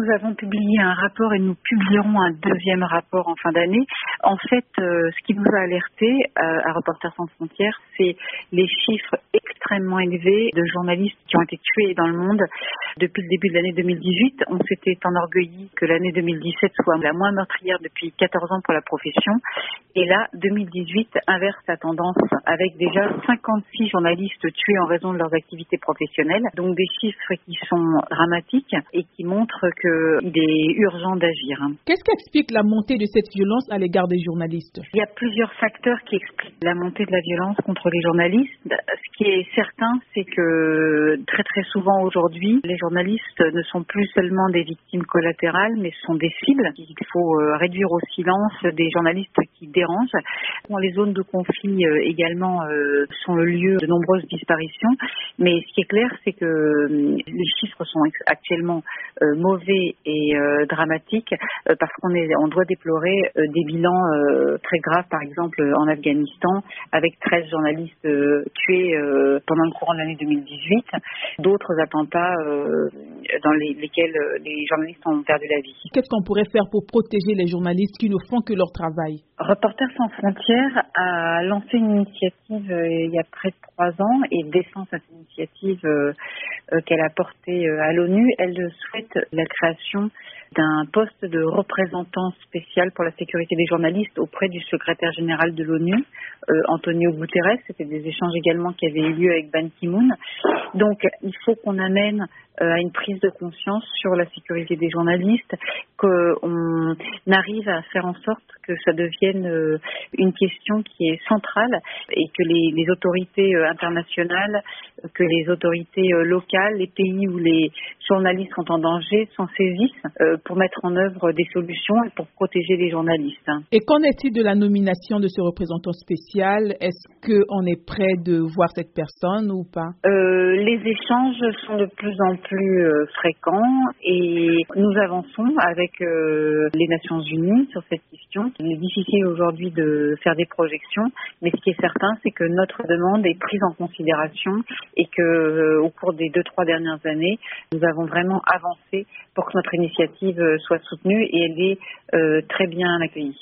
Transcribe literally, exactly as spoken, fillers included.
nous avons publié un rapport et nous publierons un deuxième rapport en fin d'année. En fait, euh, ce qui nous a alerté euh, à Reporters sans frontières, c'est les chiffres extrêmement élevés de journalistes qui ont été tués dans le monde depuis le début de l'année deux mille dix-huit. On s'était enorgueilli que l'année deux mille dix-sept soit la moins meurtrière depuis quatorze ans pour la profession. Et là, deux mille dix-huit inverse la tendance avec déjà cinquante-six journalistes tués en raison de leurs activités professionnelles. Donc des chiffres qui sont dramatiques et qui montrent qu'il est urgent d'agir. Qu'est-ce qui explique la montée de cette violence à l'égard des journalistes? Il y a plusieurs facteurs qui expliquent la montée de la violence contre les journalistes. Ce qui est certain, c'est que très très souvent aujourd'hui, les journalistes ne sont plus seulement des victimes collatérales, mais sont des cibles. Il faut réduire au silence des journalistes qui dérangent. Les zones de conflit également sont le lieu de nombreuses disparitions. Mais ce qui est clair, c'est que les chiffres sont actuellement mauvais et dramatiques parce qu'on est, on doit déplorer des bilans très graves, par exemple en Afghanistan, avec treize journalistes tués pendant le courant de l'année deux mille dix-huit, d'autres attentats dans les, lesquels les journalistes ont perdu la vie. Qu'est-ce qu'on pourrait faire pour protéger les journalistes qui ne font que leur travail? Reporters sans frontières a lancé une initiative euh, il y a près de trois ans et défend cette initiative euh, euh, qu'elle a portée euh, à l'ONU. Elle souhaite la création d'un poste de représentant spécial pour la sécurité des journalistes auprès du secrétaire général de l'ONU, euh, Antonio Guterres. C'était des échanges également qui avaient eu lieu avec Ban Ki-moon. Donc, il faut qu'on amène euh, à une prise de conscience sur la sécurité des journalistes, qu'on arrive à faire en sorte que ça devienne euh, une question qui est centrale et que les, les autorités euh, internationales, que les autorités euh, locales, les pays où les journalistes sont en danger s'en saisissent euh, pour mettre en œuvre des solutions et pour protéger les journalistes. Et qu'en est-il de la nomination de ce représentant spécial? Est-ce qu'on est prêt de voir cette personne ou pas? euh, Les échanges sont de plus en plus euh, fréquents et nous avançons avec euh, les Nations Unies sur cette question. Il est difficile aujourd'hui de faire des projections, mais ce qui est certain, c'est que notre demande est prise en considération et que euh, au cours des deux, trois dernières années, nous avons vraiment avancé pour que notre initiative soit soutenue et elle est euh, très bien accueillie.